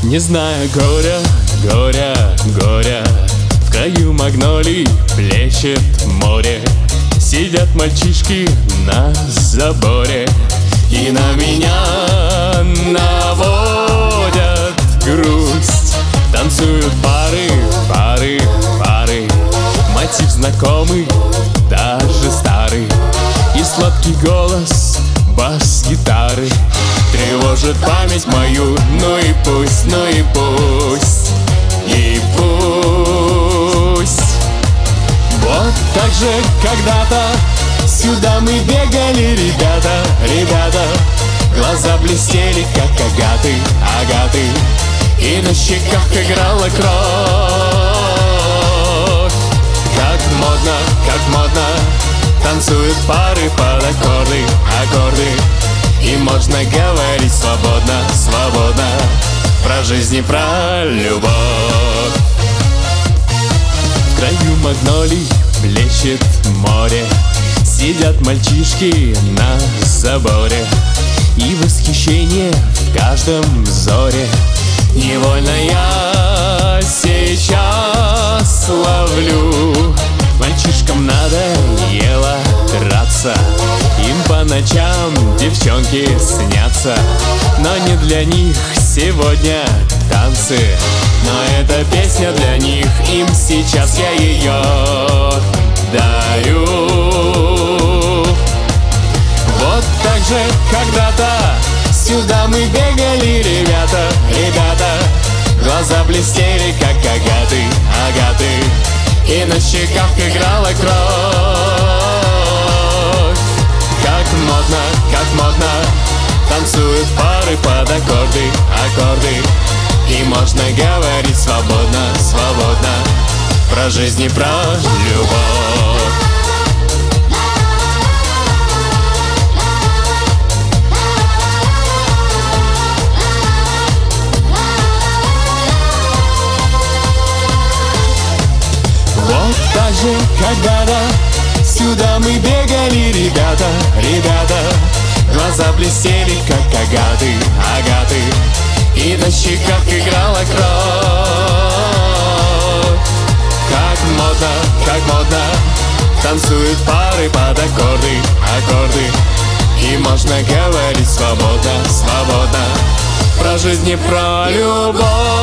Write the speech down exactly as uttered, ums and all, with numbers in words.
Не знаю горя, горя, горя, в краю магнолий плещет море. Сидят мальчишки на заборе и на меня наводят грусть. Танцуют пары, пары, пары, мотив знакомый, даже старый. И сладкий голос бас-гитары тревожит память мою. Ну и пусть, ну и пусть, и пусть. Вот так же когда-то сюда мы бегали, ребята, ребята. Глаза блестели, как агаты, агаты, и на щеках играла кровь. Как модно, как модно танцуют пары под аккорды, аккорды. И можно говорить свободно, свободно про жизнь и про любовь. В краю магнолий блещет море. Сидят мальчишки на заборе, и восхищение в каждом взоре. Невольно я сейчас ловлю. Мальчишкам надоело драться, им по ночам девчонки снятся. Но не для них сегодня танцы, но эта песня для них, им сейчас я ее дарю. Вот так же когда-то сюда мы бегали, ребята, ребята. Глаза блестели, как агаты, агаты, и на щеках играла кровь. Как модно, как модно танцуют пары под аккорды, аккорды. И можно говорить свободно, свободно про жизнь и про любовь. Вот так же когда-то сюда мы бегали, ребята, ребята. Глаза блестели, как агаты, агаты, и на щеках играла кровь. Как модно, как модно танцуют пары под аккорды, аккорды. И можно говорить свободно, свободно про жизнь и про любовь.